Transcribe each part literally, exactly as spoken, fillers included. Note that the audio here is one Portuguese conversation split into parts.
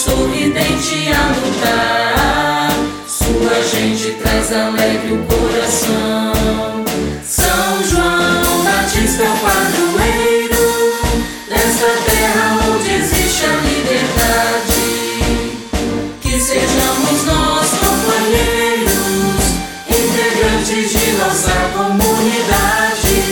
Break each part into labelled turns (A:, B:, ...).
A: sorridente a lutar. Sua gente traz alegre o coração. São João Batista é o padroeiro desta terra onde existe a liberdade. Que sejamos nós companheiros, integrantes de nossa comunidade.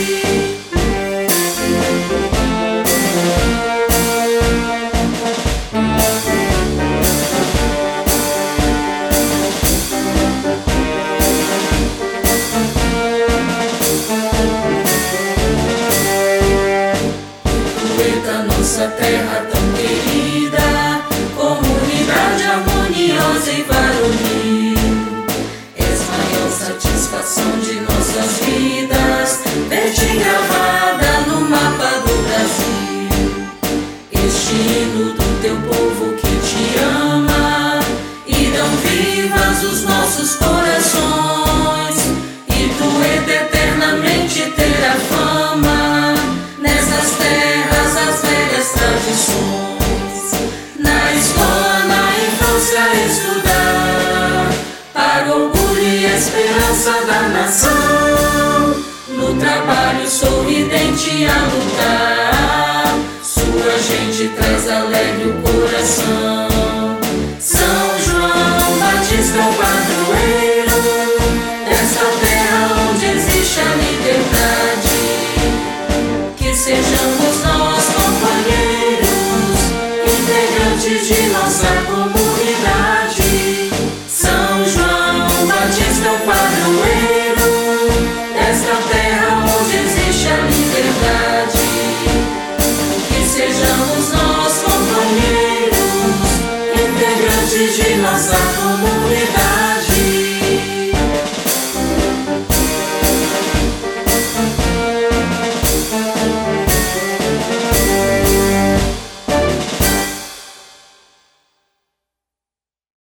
A: Nossa terra tão querida, comunidade harmoniosa e varonil. És maior satisfação de nossas vidas, ver-te gravada no mapa do Brasil. Este hino do teu povo que te ama, irão vivas os nossos corações, e tu hei eternamente terá fama nessas terras, as velhas tradições. Na escola, na infância estudar, para o orgulho e esperança da nação. No trabalho sorridente a lutar, sua gente traz alegre o coração. São João Batista é o padroeiro desta terra onde existe a liberdade. Que sejamos nós companheiros, integrantes de nossa comunidade. São João Batista é o padroeiro desta terra onde existe a liberdade. Que sejamos nós companheiros, integrantes de nossa comunidade.